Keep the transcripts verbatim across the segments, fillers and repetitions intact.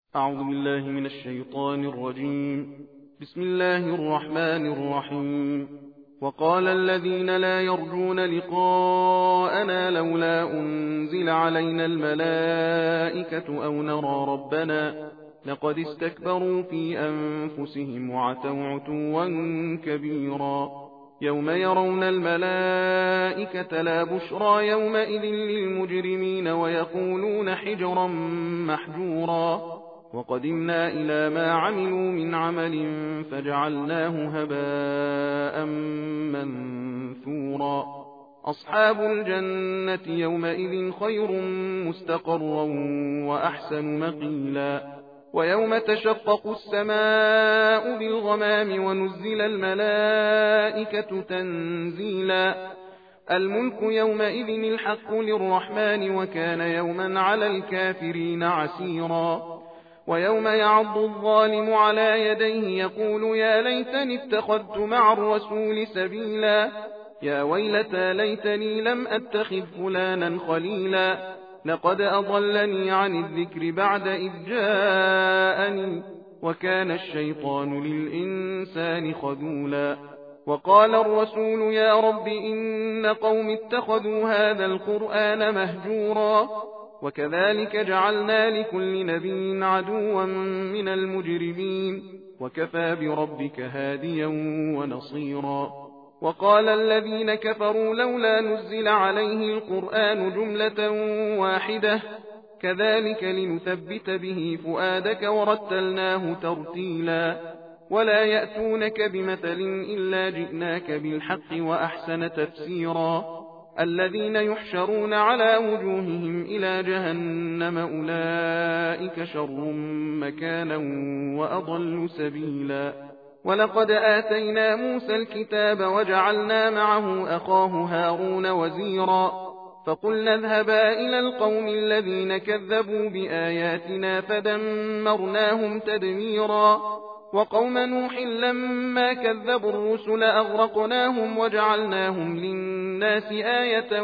أعوذ بالله من الشيطان الرجيم. بسم الله الرحمن الرحيم. وقال الذين لا يرجون لقاءنا لولا أنزل علينا الملائكة أو نرى ربنا لقد استكبروا في أنفسهم وعتوا عتوا كبيرا. يوم يرون الملائكة لا بشرى يومئذ للمجرمين ويقولون حجرا محجورا. وقدمنا إلى ما عملوا من عمل فجعلناه هباء منثورا. أصحاب الجنة يومئذ خير مستقرا وأحسن مقيلا. ويوم تشقق السماء بالغمام ونزل الملائكة تنزيلا. الملك يومئذ الحق للرحمن وكان يوما على الكافرين عسيرا. ويوم يعض الظالم على يديه يقول يا ليتني اتخذت مع الرسول سبيلا. يا ويلتى ليتني لم أتخذ فلانا خليلا. لقد أضلني عن الذكر بعد إذ جاءني وكان الشيطان للإنسان خذولا. وقال الرسول يا رب إن قوم اتخذوا هذا القرآن مهجورا. وكذلك جعلنا لكل نبي عدوا من المجرمين وكفى بربك هاديا ونصيرا. وقال الذين كفروا لولا نزل عليه القرآن جملة واحدة كذلك لنثبت به فؤادك ورتلناه ترتيلا. ولا يأتونك بمثل إلا جئناك بالحق وأحسن تفسيرا. الذين يحشرون على وجوههم إلى جهنم أولئك شر مكانا وأضل سبيلا. ولقد آتينا موسى الكتاب وجعلنا معه أخاه هارون وزيرا. فقلنا اذهبا إلى القوم الذين كذبوا بآياتنا فدمرناهم تدميرا. وقوم نوح لما كذبوا الرسل أغرقناهم وجعلناهم للناس آية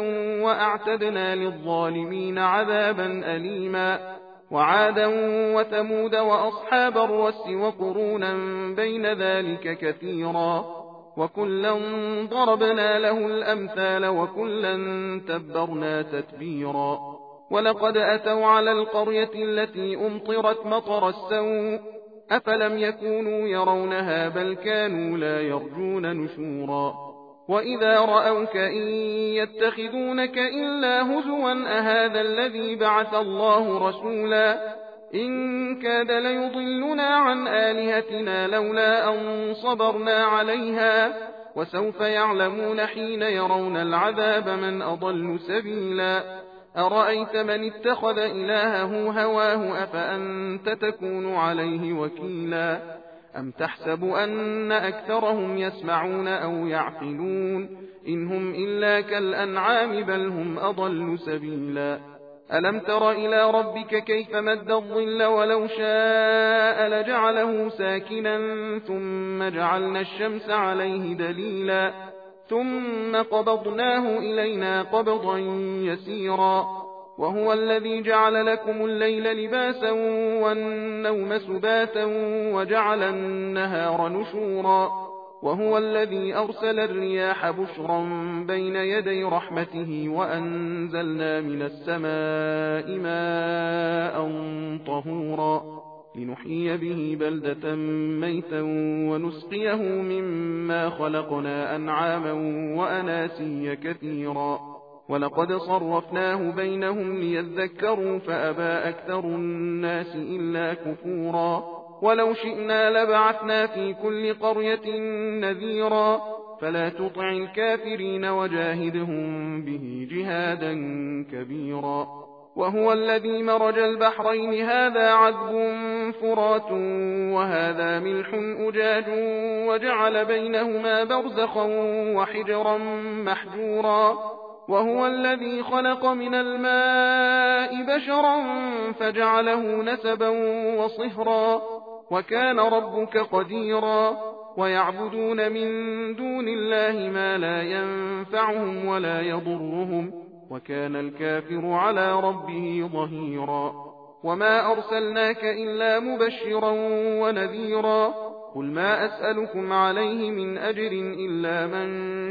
وأعتدنا للظالمين عذابا أليما. وعادا وثمود وأصحاب الرس وقرونا بين ذلك كثيرا. وكلا ضربنا له الأمثال وكلا تبرنا تتبيرا. ولقد أتوا على القرية التي أمطرت مطر السوء أفلم يكونوا يرونها بل كانوا لا يرجون نشورا. وإذا رأوك إن يتخذونك إلا هزوا أهذا الذي بعث الله رسولا. إن كاد ليضلنا عن آلهتنا لولا أن صبرنا عليها. وسوف يعلمون حين يرون العذاب من أضل سبيلا. أرأيت من اتخذ إلهه هواه أفأنت تكون عليه وكيلا. أم تحسب أن أكثرهم يسمعون أو يعقلون إن هم إلا كالأنعام بل هم أضل سبيلا. ألم تر إلى ربك كيف مد الظل ولو شاء لجعله ساكنا ثم جعلنا الشمس عليه دليلا. ثم قبضناه إلينا قبضا يسيرا. وهو الذي جعل لكم الليل لباسا والنوم سباتا وجعل النهار نشورا. وهو الذي أرسل الرياح بشرا بين يدي رحمته وأنزلنا من السماء ماء طهورا لنحيي به بلدة ميتا ونسقيه مما خلقنا أنعاما وأناسيا كثيرا. ولقد صرفناه بينهم ليذكروا فأبى أكثر الناس إلا كفورا. ولو شئنا لبعثنا في كل قرية نذيرا فلا تطع الكافرين وجاهدهم به جهادا كبيرا. وهو الذي مرج البحرين هذا عذب فرات وهذا ملح أجاج وجعل بينهما برزخا وحجرا محجورا. وهو الذي خلق من الماء بشرا فجعله نسبا وصهرا وكان ربك قديرا. ويعبدون من دون الله ما لا ينفعهم ولا يضرهم وكان الكافر على ربه ظهيرا. وما أرسلناك إلا مبشرا ونذيرا قل ما أسألكم عليه من أجر إلا من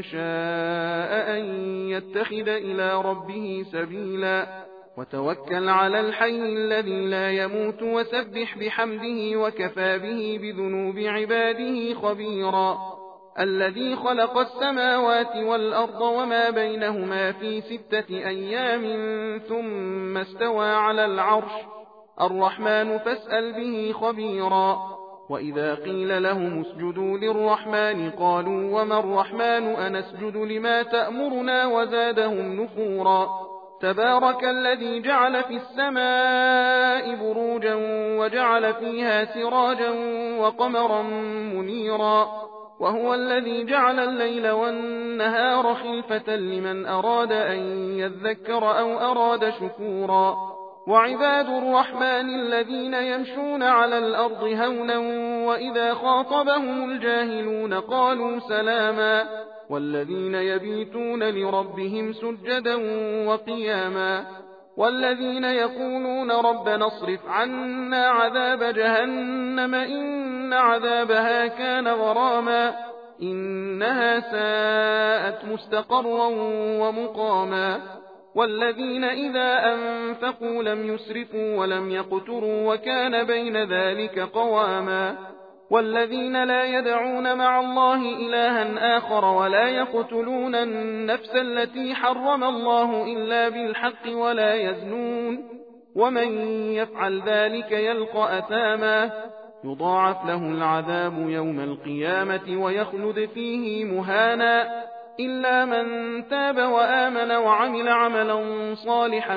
شاء أن يتخذ إلى ربه سبيلا وتوكل على الحي الذي لا يموت وسبح بحمده وكفى به بذنوب عباده خبيرا الذي خلق السماوات والأرض وما بينهما في ستة أيام ثم استوى على العرش الرحمن فاسأل به خبيرا وإذا قيل لهم اسجدوا للرحمن قالوا وما الرحمن أنسجد لما تأمرنا وزادهم نفورا تبارك الذي جعل في السماء بروجا وجعل فيها سراجا وقمرا منيرا وهو الذي جعل الليل والنهار خلفة لمن أراد أن يذكر أو أراد شكورا وعباد الرحمن الذين يمشون على الأرض هونا وإذا خاطبهم الجاهلون قالوا سلاما والذين يبيتون لربهم سجدا وقياما والذين يقولون ربنا اصرف عنا عذاب جهنم إن عذابها كان غراما إنها ساءت مستقرا ومقاما والذين إذا أنفقوا لم يسرفوا ولم يقتروا وكان بين ذلك قواما والذين لا يدعون مع الله إلها آخر ولا يقتلون النفس التي حرم الله إلا بالحق ولا يزنون ومن يفعل ذلك يلقى أثاما يضاعف له العذاب يوم القيامة ويخلد فيه مهانا إلا من تاب وآمن وعمل عملا صالحا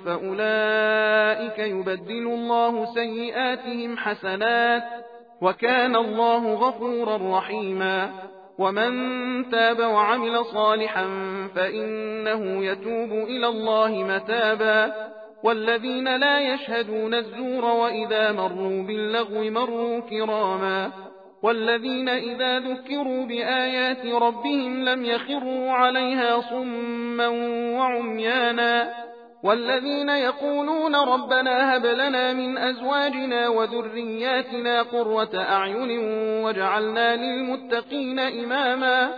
فأولئك يبدل الله سيئاتهم حسنات وكان الله غفورا رحيما ومن تاب وعمل صالحا فإنه يتوب إلى الله متابا والذين لا يشهدون الزور وإذا مروا باللغو مروا كراما والذين إذا ذكروا بآيات ربهم لم يخروا عليها صما وعميانا والذين يقولون ربنا هب لنا من أزواجنا وذرياتنا قرة أعين وجعلنا للمتقين إماما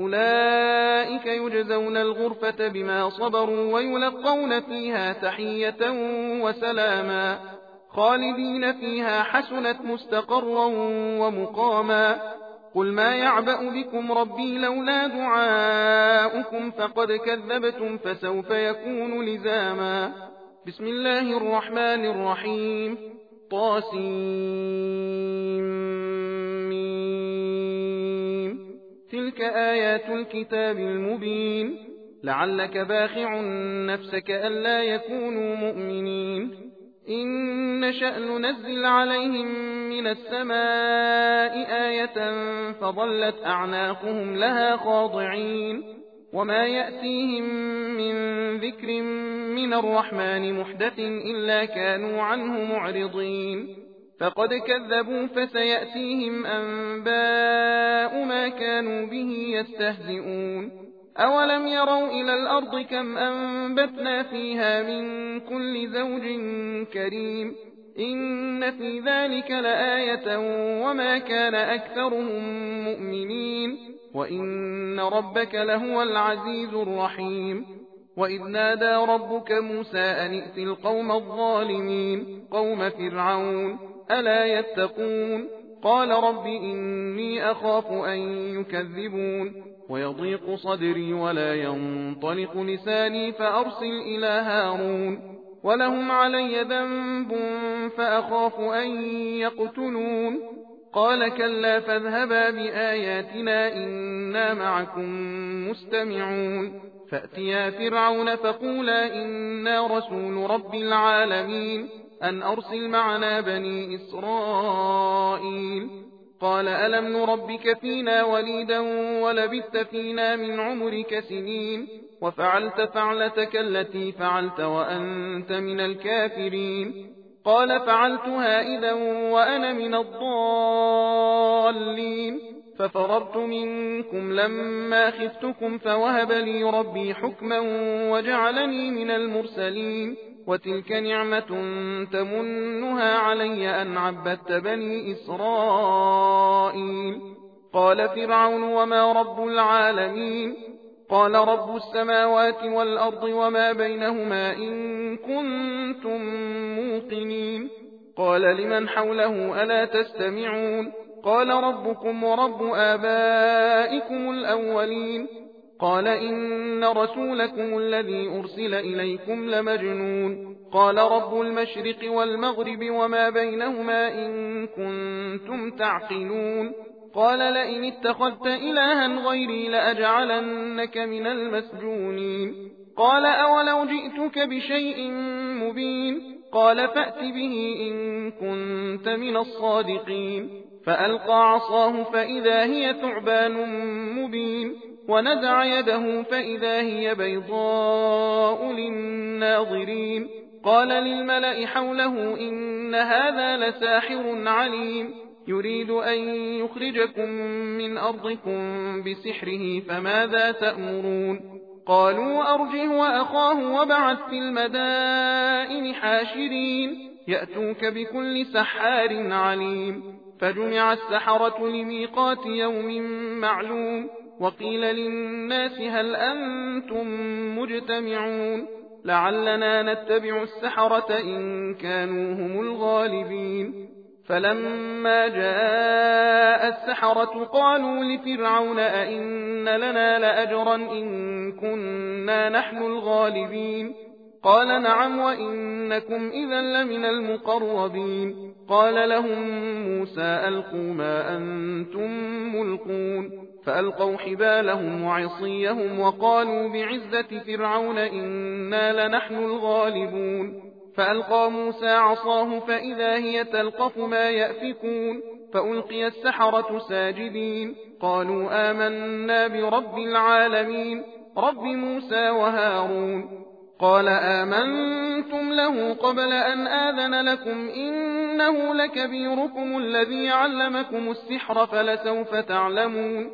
أولئك يجزون الغرفة بما صبروا ويلقون فيها تحية وسلاما خالدين فيها حسنت مستقرا ومقاما قل ما يعبأ بكم ربي لولا دعاؤكم فقد كذبتم فسوف يكون لزاما بسم الله الرحمن الرحيم طاسيم تلك آيات الكتاب المبين لعلك باخع نفسك ألا يكونوا مؤمنين إن نشأ ننزل عليهم من السماء آية فظلت أعناقهم لها خاضعين وما يأتيهم من ذكر من الرحمن محدث إلا كانوا عنه معرضين فقد كذبوا فسيأتيهم أنباء ما كانوا به يستهزئون أولم يروا إلى الأرض كم أنبتنا فيها من كل زوج كريم إن في ذلك لآية وما كان أكثرهم مؤمنين وإن ربك لهو العزيز الرحيم وإذ نادى ربك موسى أن ائت القوم الظالمين قوم فرعون ألا يتقون قال رب إني أخاف أن يكذبون ويضيق صدري ولا ينطلق لساني فأرسل إلى هارون ولهم علي ذنب فأخاف أن يقتلون قال كلا فاذهبا بآياتنا إنا معكم مستمعون فأتيا فرعون فقولا إنا رسول رب العالمين أن أرسل معنا بني إسرائيل قال ألم نربك فينا وليدا ولبثت فينا من عمرك سنين وفعلت فعلتك التي فعلت وأنت من الكافرين قال فعلتها إذا وأنا من الضالين ففررت منكم لما خفتكم فوهب لي ربي حكما وجعلني من المرسلين وتلك نعمة تمنها علي أن عبدت بني إسرائيل. قال فرعون وما رب العالمين؟ قال رب السماوات والأرض وما بينهما إن كنتم موقنين. قال لمن حوله ألا تستمعون؟ قال ربكم ورب آبائكم الأولين. قال إن رسولكم الذي أرسل إليكم لمجنون. قال رب المشرق والمغرب وما بينهما إن كنتم تعقلون. قال لئن اتخذت إلها غيري لأجعلنك من المسجونين. قال أولو جئتك بشيء مبين؟ قال فأت به إن كنت من الصادقين. فألقى عصاه فإذا هي ثعبان مبين، ونزع يده فإذا هي بيضاء للناظرين. قال للملأ حوله إن هذا لساحر عليم، يريد أن يخرجكم من أرضكم بسحره فماذا تأمرون؟ قالوا أرجه وأخاه وابعث في المدائن حاشرين يأتوك بكل سحار عليم. فجمع السحرة لميقات يوم معلوم، وقيل للناس هل أنتم مجتمعون لعلنا نتبع السحرة إن كانوا هم الغالبين. فلما جاء السحرة قالوا لفرعون أئن لنا لأجرا إن كنا نحن الغالبين؟ قال نعم وإنكم إذا لمن المقربين. قال لهم موسى ألقوا ما أنتم ملقون، فألقوا حبالهم وعصيهم وقالوا بعزة فرعون إنا لنحن الغالبون. فألقى موسى عصاه فإذا هي تلقف ما يأفكون، فألقي السحرة ساجدين قالوا آمنا برب العالمين رب موسى وهارون. قال آمنتم له قبل أن آذن لكم إنه لكبيركم الذي علمكم السحر فلسوف تعلمون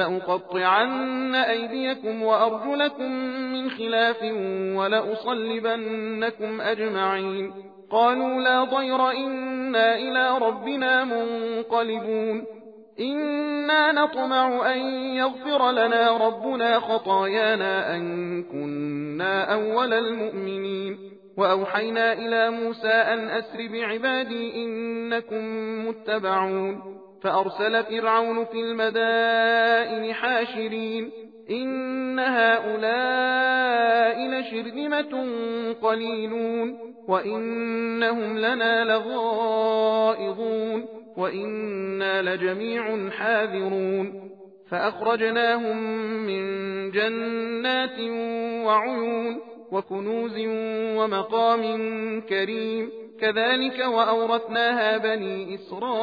لأقطعن أيديكم وأرجلكم من خلاف ولأصلبنكم أجمعين. قالوا لا ضير إنا إلى ربنا منقلبون. إنا نطمع أن يغفر لنا ربنا خطايانا أن كنا أول المؤمنين. وأوحينا إلى موسى أن أسر بعبادي إنكم متبعون. فأرسل فرعون في المدائن حاشرين إن هؤلاء لشرذمة قليلون وإنهم لنا لغائظون وإنا لجميع حاذرون. فأخرجناهم من جنات وعيون وكنوز ومقام كريم كذلك وأورثناها بني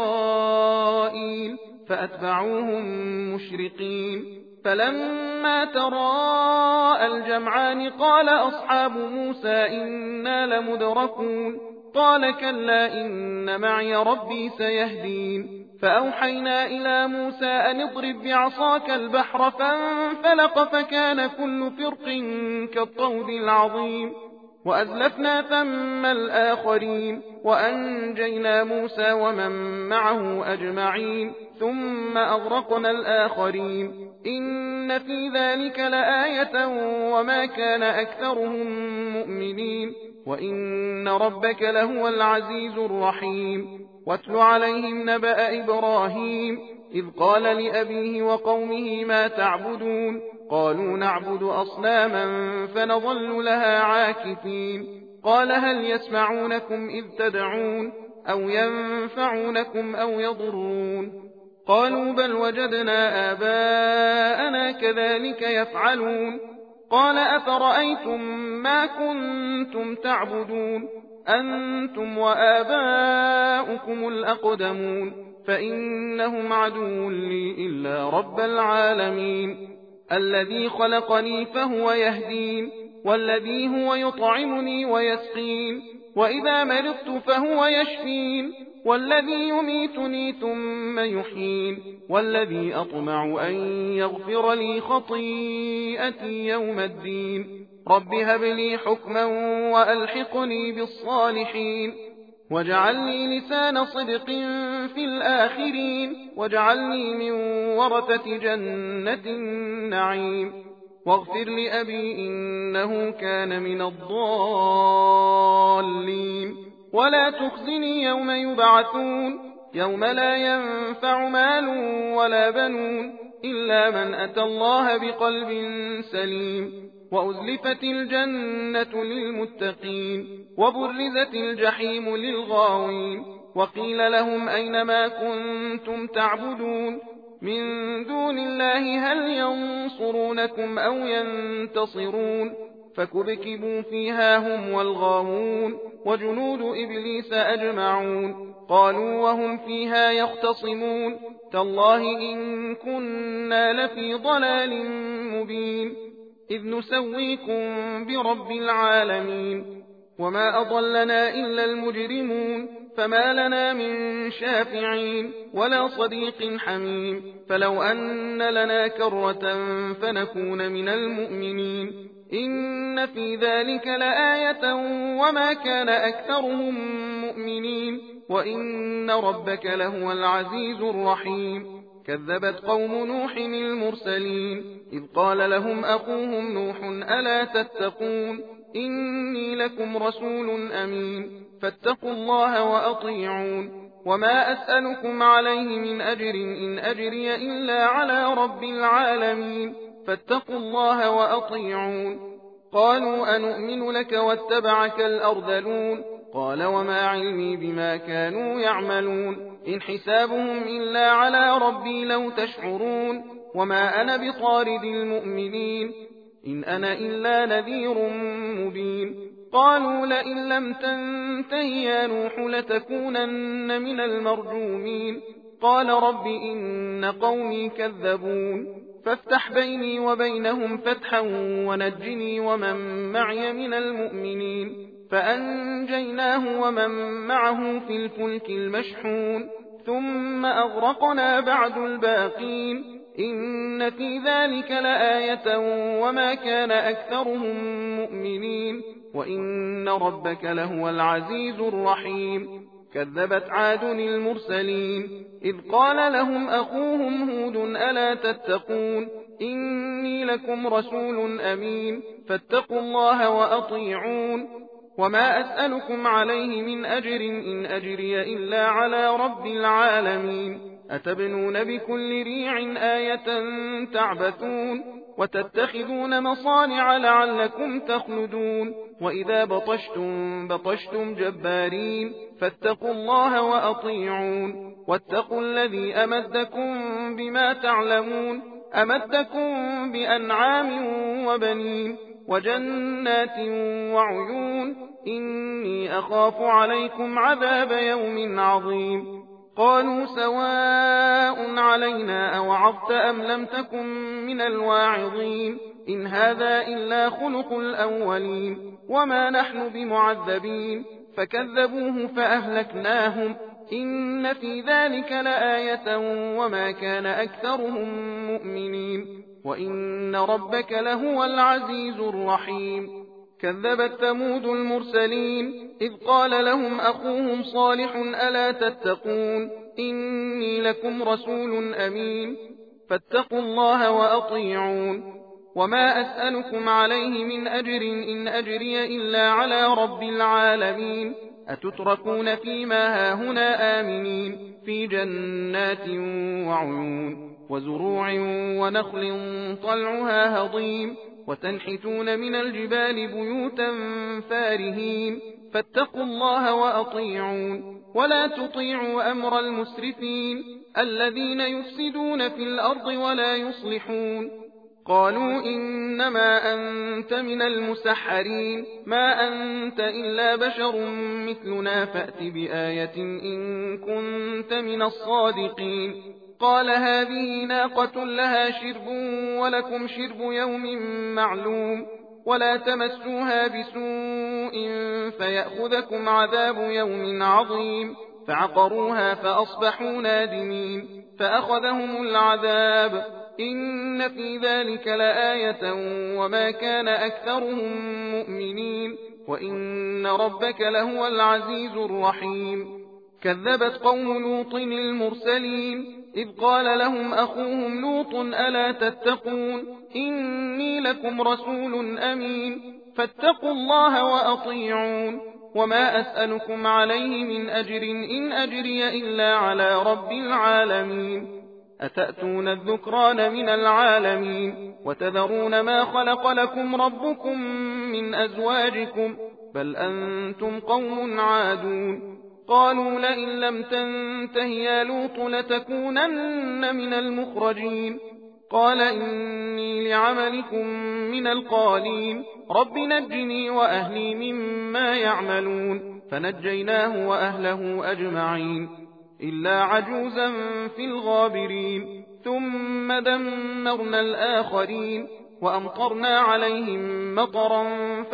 إسرائيل فأتبعوهم مشرقين. فلما تراءى الجمعان قال أصحاب موسى إنا لمدركون قال كلا إن معي ربي سيهدين. فأوحينا إلى موسى أن اضرب بعصاك البحر فانفلق فكان كل فرق كالطود العظيم وأزلفنا ثم الآخرين وأنجينا موسى ومن معه أجمعين ثم أغرقنا الآخرين. إن في ذلك لآية وما كان أكثرهم مؤمنين وإن ربك لهو العزيز الرحيم. واتل عليهم نبأ إبراهيم إذ قال لأبيه وقومه ما تعبدون قالوا نعبد أصناما فنظل لها عاكفين. قال هل يسمعونكم إذ تدعون أو ينفعونكم أو يضرون؟ قالوا بل وجدنا آباءنا كذلك يفعلون. قال أفرأيتم ما كنتم تعبدون أنتم وآباؤكم الأقدمون فإنهم عدو لي إلا رب العالمين الذي خلقني فهو يهدين والذي هو يطعمني ويسقين وإذا مرضت فهو يشفين والذي يميتني ثم يحيين والذي أطمع أن يغفر لي خطيئتي يوم الدين. رب هب لي حكما وألحقني بالصالحين واجعل لي لسان صدق في الآخرين واجعلني من ورثة جنة النعيم واغفر لأبي إنه كان من الضالين ولا تخزني يوم يبعثون يوم لا ينفع مال ولا بنون إلا من أتى الله بقلب سليم وأزلفت الجنة للمتقين وبرزت الجحيم للغاوين وقيل لهم أينما كنتم تعبدون من دون الله هل ينصرونكم أو ينتصرون فكبكبوا فيها هم والغاوون وجنود إبليس أجمعون قالوا وهم فيها يختصمون تالله إن كنا لفي ضلال مبين إذ نسويكم برب العالمين وما أضلنا إلا المجرمون فما لنا من شافعين ولا صديق حميم فلو أن لنا كرة فنكون من المؤمنين إن في ذلك لآية وما كان أكثرهم مؤمنين وإن ربك لهو العزيز الرحيم كذبت قوم نوح المرسلين إذ قال لهم أخوهم نوح ألا تتقون إني لكم رسول أمين فاتقوا الله وأطيعون وما أسألكم عليه من أجر إن أجري إلا على رب العالمين فاتقوا الله وأطيعون قالوا أنؤمن لك واتبعك الأرذلون قال وما علمي بما كانوا يعملون إن حسابهم إلا على ربي لو تشعرون وما أنا بطارد المؤمنين إن أنا إلا نذير مبين قالوا لئن لم تنته يا نوح لتكونن من المرجومين قال رب إن قومي كذبون فافتح بيني وبينهم فتحا ونجني ومن معي من المؤمنين فأنجيناه ومن معه في الفلك المشحون ثم أغرقنا بعد الباقين إن في ذلك لآية وما كان أكثرهم مؤمنين وإن ربك لهو العزيز الرحيم كذبت عاد المرسلين إذ قال لهم أخوهم هود ألا تتقون إني لكم رسول أمين فاتقوا الله وأطيعون وما أسألكم عليه من أجر إن أجري إلا على رب العالمين أتبنون بكل ريع آية تعبثون وتتخذون مصانع لعلكم تخلدون وإذا بطشتم بطشتم جبارين فاتقوا الله وأطيعون واتقوا الذي أمدكم بما تعلمون أمدكم بأنعام وبنين وجنات وعيون إني أخاف عليكم عذاب يوم عظيم قالوا سواء علينا أوعظت أم لم تكن من الواعظين إن هذا إلا خلق الأولين وما نحن بمعذبين فكذبوه فأهلكناهم إن في ذلك لآية وما كان أكثرهم مؤمنين وإن ربك لهو العزيز الرحيم كذبت ثمود المرسلين إذ قال لهم أخوهم صالح ألا تتقون إني لكم رسول أمين فاتقوا الله وأطيعون وما أسألكم عليه من أجر إن أجري إلا على رب العالمين أتتركون فيما هاهنا آمنين في جنات وعيون وزروع ونخل طلعها هضيم وتنحتون من الجبال بيوتا فارهين فاتقوا الله وأطيعون ولا تطيعوا أمر المسرفين الذين يفسدون في الأرض ولا يصلحون قالوا إنما أنت من المسحرين ما أنت إلا بشر مثلنا فأت بآية إن كنت من الصادقين قال هذه ناقة لها شرب ولكم شرب يوم معلوم ولا تمسوها بسوء فيأخذكم عذاب يوم عظيم فعقروها فأصبحوا نادمين فأخذهم العذاب إن في ذلك لآية وما كان أكثرهم مؤمنين وإن ربك لهو العزيز الرحيم كذبت قوم لوط المرسلين إذ قال لهم أخوهم لوط ألا تتقون إني لكم رسول أمين فاتقوا الله وأطيعون وما أسألكم عليه من أجر إن أجري إلا على رب العالمين أتأتون الذكران من العالمين وتذرون ما خلق لكم ربكم من أزواجكم بل أنتم قوم عادون قالوا لئن لم تنته يا لوط لتكونن من المخرجين قال إني لعملكم من القالين رب نجني وأهلي مما يعملون فنجيناه وأهله أجمعين إلا عجوزا في الغابرين ثم دمرنا الآخرين وأمطرنا عليهم مطرا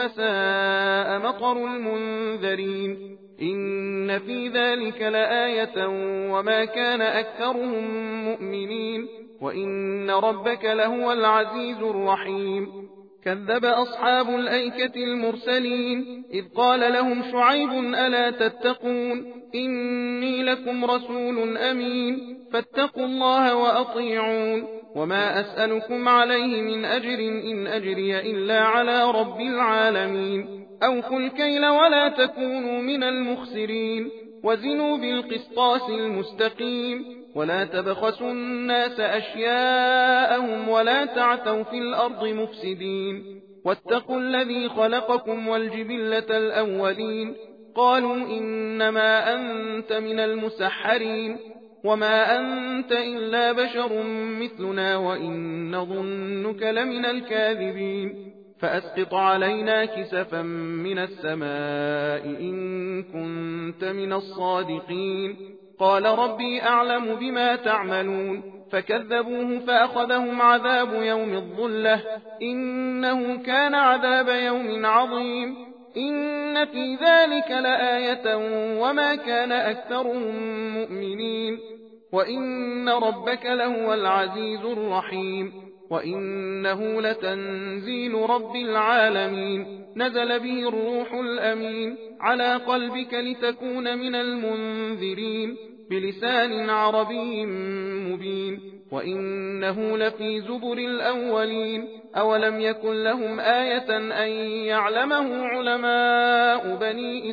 فساء مطر المنذرين إن في ذلك لآية وما كان أكثرهم مؤمنين وإن ربك لهو العزيز الرحيم كذب أصحاب الأيكة المرسلين إذ قال لهم شعيب ألا تتقون إني لكم رسول أمين فاتقوا الله وأطيعون وما أسألكم عليه من أجر إن أجري إلا على رب العالمين أوفوا الكيل ولا تكونوا من المخسرين وزنوا بالقسطاس المستقيم ولا تبخسوا الناس أشياءهم ولا تعثوا في الأرض مفسدين واتقوا الذي خلقكم والجبلة الأولين قالوا إنما أنت من المسحرين وما أنت إلا بشر مثلنا وإن نظنك لمن الكاذبين فأسقط علينا كسفا من السماء إن كنت من الصادقين قال ربي أعلم بما تعملون فكذبوه فأخذهم عذاب يوم الظلة إنه كان عذاب يوم عظيم إن في ذلك لآية وما كان أكثرهم مؤمنين وإن ربك لهو العزيز الرحيم وإنه لتنزيل رب العالمين نزل به الروح الأمين على قلبك لتكون من المنذرين بلسان عربي مبين وإنه لفي زبر الأولين أولم يكن لهم آية أن يعلمه علماء بني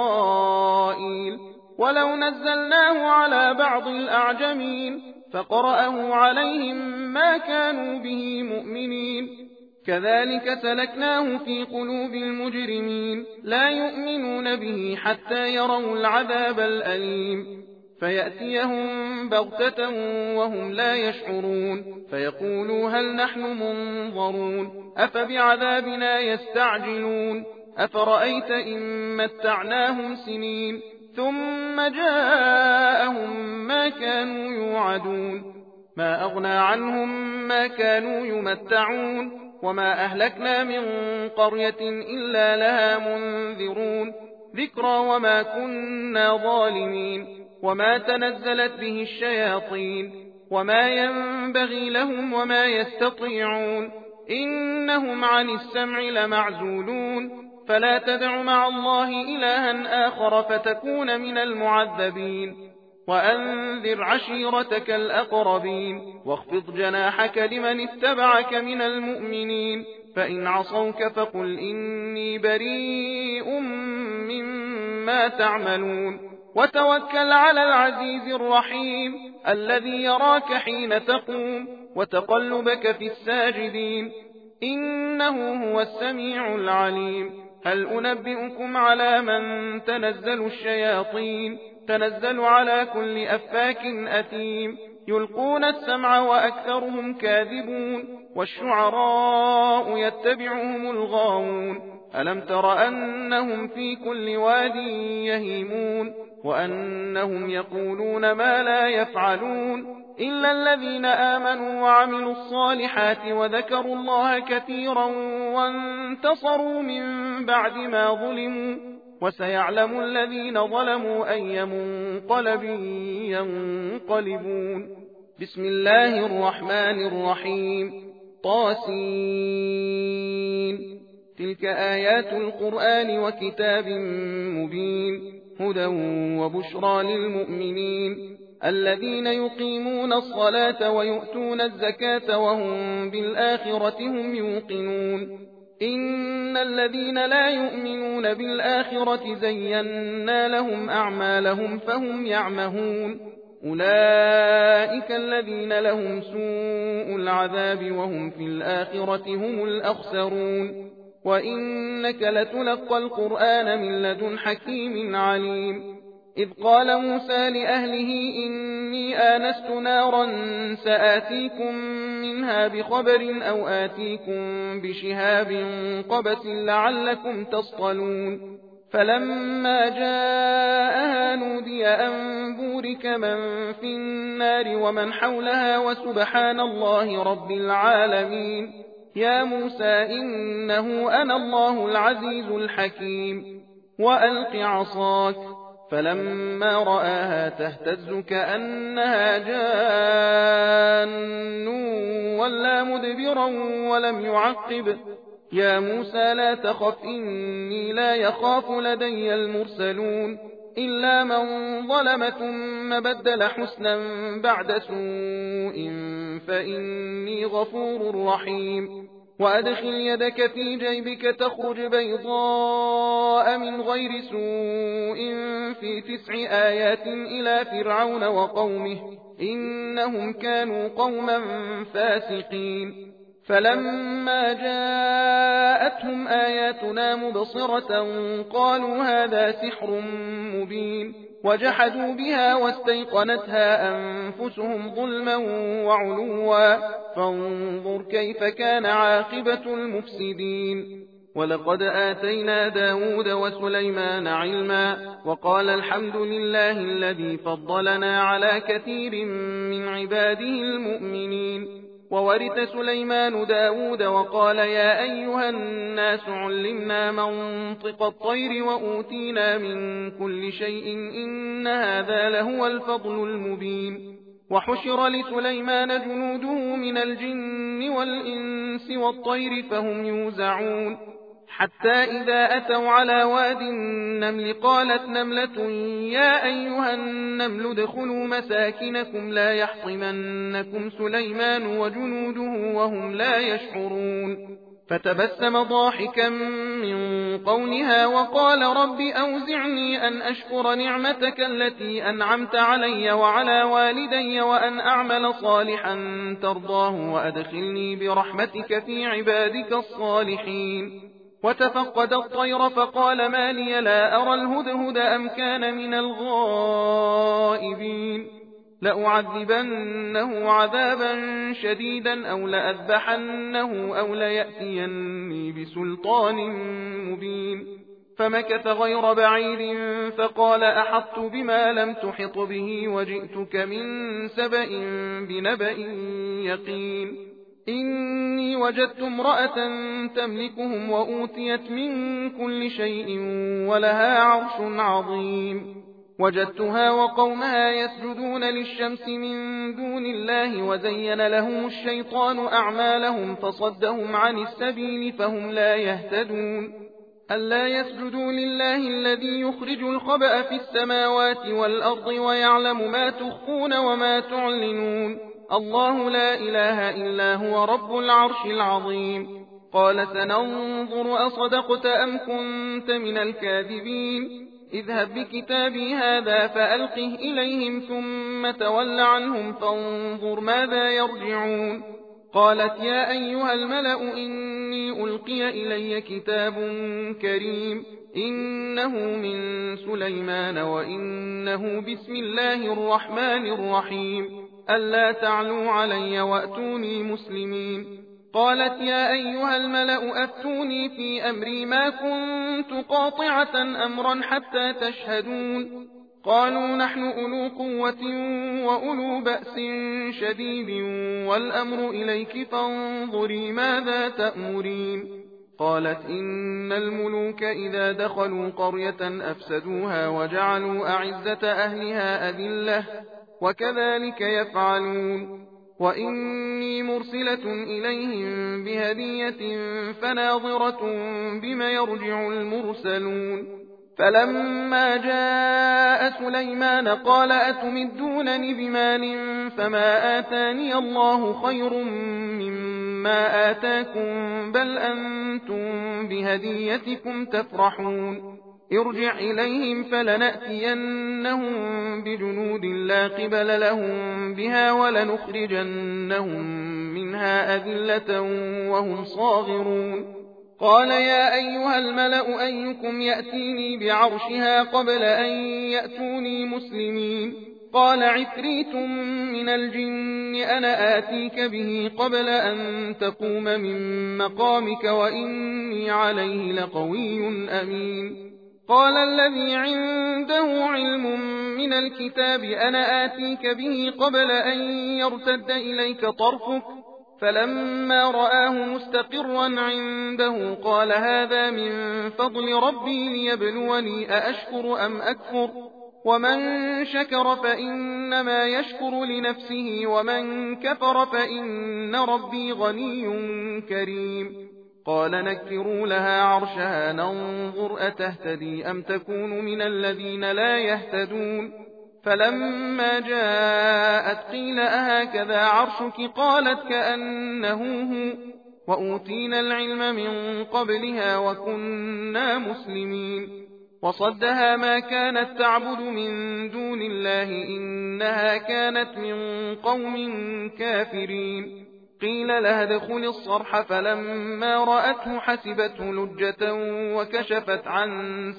إسرائيل ولو نزلناه على بعض الأعجمين فقرأه عليهم ما كانوا به مؤمنين كذلك سلكناه في قلوب المجرمين لا يؤمنون به حتى يروا العذاب الأليم فيأتيهم بغتة وهم لا يشعرون فيقولوا هل نحن منظرون أفبعذابنا يستعجلون أفرأيت إن متعناهم سنين ثم جاءهم ما كانوا يوعدون ما أغنى عنهم ما كانوا يمتعون وما أهلكنا من قرية إلا لها منذرون ذكرى وما كنا ظالمين وما تنزلت به الشياطين وما ينبغي لهم وما يستطيعون إنهم عن السمع لمعزولون فلا تدع مع الله إلها آخر فتكون من المعذبين وأنذر عشيرتك الأقربين واخفض جناحك لمن اتبعك من المؤمنين فإن عصوك فقل إني بريء مما تعملون وتوكل على العزيز الرحيم الذي يراك حين تقوم وتقلبك في الساجدين إنه هو السميع العليم هل أنبئكم على من تنزل الشياطين تنزل على كل أفاك أثيم يلقون السمع وأكثرهم كاذبون والشعراء يتبعهم الغاوون ألم تر أنهم في كل واد يهيمون وأنهم يقولون ما لا يفعلون إلا الذين آمنوا وعملوا الصالحات وذكروا الله كثيرا وانتصروا من بعد ما ظلموا وسيعلم الذين ظلموا أي منقلب ينقلبون. بسم الله الرحمن الرحيم. طاسين. تلك آيات القرآن وكتاب مبين، هدى وبشرى للمؤمنين الذين يقيمون الصلاة ويؤتون الزكاة وهم بالآخرة هم يوقنون. إن الذين لا يؤمنون بالآخرة زينا لهم أعمالهم فهم يعمهون. أولئك الذين لهم سوء العذاب وهم في الآخرة هم الأخسرون. وإنك لتلقى القرآن من لدن حكيم عليم. إذ قال موسى لأهله إني آنست نارا سآتيكم منها بخبر أو آتيكم بشهاب قبس لعلكم تصطلون. فلما جاءها نودي أن بورك من في النار ومن حولها وسبحان الله رب العالمين. يا موسى إنه أنا الله العزيز الحكيم. وألق عصاك. فلما رآها تهتز كأنها جان ولا مدبرا ولم يعقب. يا موسى لا تخف إني لا يخاف لدي المرسلون. إلا من ظلم ثم بدل حسنا بعد سوء فإني غفور رحيم. وأدخل يدك في جيبك تخرج بيضاء من غير سوء في تسع آيات إلى فرعون وقومه إنهم كانوا قوما فاسقين. فلما جاءتهم آياتنا مبصرة قالوا هذا سحر مبين، وجحدوا بها واستيقنتها أنفسهم ظلما وعلوا، فانظر كيف كان عاقبة المفسدين. ولقد آتينا داود وسليمان علما، وقال الحمد لله الذي فضلنا على كثير من عباده المؤمنين. وورث سليمان داود وقال يا أيها الناس علمنا منطق الطير وأوتينا من كل شيء إن هذا لهو الفضل المبين. وحشر لسليمان جنوده من الجن والإنس والطير فهم يوزعون، حتى إذا أتوا على واد النمل قالت نملة يا أيها النمل ادخلوا مساكنكم لا يحطمنكم سليمان وجنوده وهم لا يشعرون. فتبسم ضاحكا من قولها وقال رب أوزعني أن أشكر نعمتك التي أنعمت علي وعلى والدي وأن أعمل صالحا ترضاه وأدخلني برحمتك في عبادك الصالحين. وتفقد الطير فقال ما لي لا أرى الهدهد أم كان من الغائبين. لأعذبنه عذابا شديدا أو لأذبحنه أو ليأتيني بسلطان مبين. فمكث غير بعيد فقال أحطت بما لم تحط به وجئتك من سبأ بنبأ يقين. إني وجدت امرأة تملكهم وأوتيت من كل شيء ولها عرش عظيم. وجدتها وقومها يسجدون للشمس من دون الله وزين لهم الشيطان أعمالهم فصدهم عن السبيل فهم لا يهتدون. ألا يسجدوا لله الذي يخرج الخبأ في السماوات والأرض ويعلم ما تخفون وما تعلنون. الله لا إله إلا هو رب العرش العظيم. قال سننظر أصدقت أم كنت من الكاذبين. اذهب بكتابي هذا فألقه إليهم ثم تول عنهم فانظر ماذا يرجعون. قالت يا أيها الملأ إني ألقي إلي كتاب كريم إنه من سليمان وإنه بسم الله الرحمن الرحيم ألا تعلوا علي وأتوني مسلمين. قالت يا أيها الملأ أفتوني في أمري ما كنت قاطعة أمرا حتى تشهدون. قالوا نحن أولو قوة وأولو بأس شديد والأمر إليك فانظري ماذا تأمرين. قالت إن الملوك إذا دخلوا قرية أفسدوها وجعلوا أعزة أهلها أذلة وكذلك يفعلون وإني مرسلة إليهم بهدية فناظرة بما يرجع المرسلون فلما جاء سليمان قال أتمدونني بمال فما آتاني الله خير مما آتاكم بل أنتم بهديتكم تفرحون ارجع إليهم فلنأتينهم بجنود لا قبل لهم بها ولنخرجنهم منها أذلة وهم صاغرون قال يا أيها الملأ أيكم يأتيني بعرشها قبل أن يأتوني مسلمين قال عفريت من الجن أنا آتيك به قبل أن تقوم من مقامك وإني عليه لقوي أمين قال الذي عنده علم من الكتاب أنا آتيك به قبل أن يرتد إليك طرفك فلما رآه مستقرا عنده قال هذا من فضل ربي ليبلوني أأشكر أم أكفر ومن شكر فإنما يشكر لنفسه ومن كفر فإن ربي غني كريم قال نكروا لها عرشها ننظر أتهتدي أم تكون من الذين لا يهتدون فلما جاءت قيل أهكذا عرشك قالت كأنه هو وأوتينا العلم من قبلها وكنا مسلمين وصدها ما كانت تعبد من دون الله إنها كانت من قوم كافرين قيل لها ادخل الصرح فلما رأته حسبته لجة وكشفت عن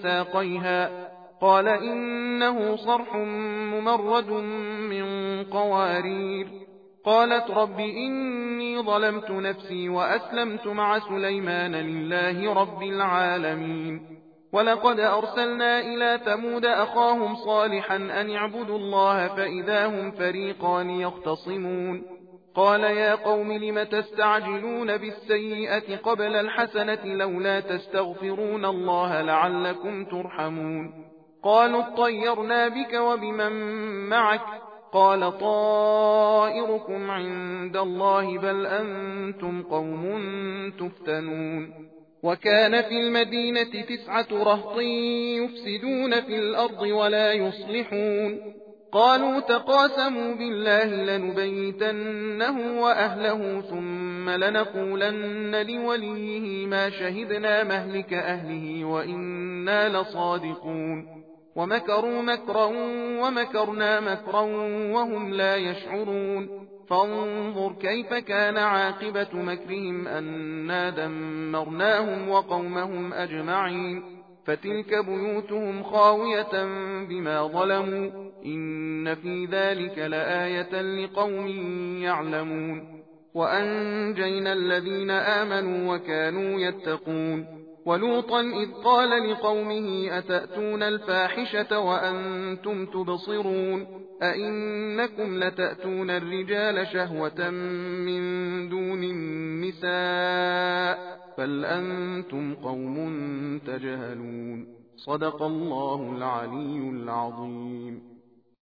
ساقيها قال إنه صرح ممرد من قوارير قالت رب إني ظلمت نفسي وأسلمت مع سليمان لله رب العالمين ولقد أرسلنا إلى ثمود أخاهم صالحا أن اعبدوا الله فإذا هم فريقان يختصمون قال يا قوم لم تستعجلون بالسيئة قبل الحسنة لولا تستغفرون الله لعلكم ترحمون قالوا اطيرنا بك وبمن معك قال طائركم عند الله بل أنتم قوم تفتنون وكان في المدينة تسعة رهط يفسدون في الأرض ولا يصلحون قالوا تقاسموا بالله لنبيتنه وأهله ثم لنقولن لوليه ما شهدنا مهلك أهله وإنا لصادقون ومكروا مكرا ومكرنا مكرا وهم لا يشعرون فانظر كيف كان عاقبة مكرهم أنا دمرناهم وقومهم أجمعين فتلك بيوتهم خاوية بما ظلموا إن في ذلك لآية لقوم يعلمون وأنجينا الذين آمنوا وكانوا يتقون ولوطا إذ قال لقومه أتأتون الفاحشة وأنتم تبصرون أئنكم لتأتون الرجال شهوة من دون النساء بل أنتم قوم تجهلون صدق الله العلي العظيم.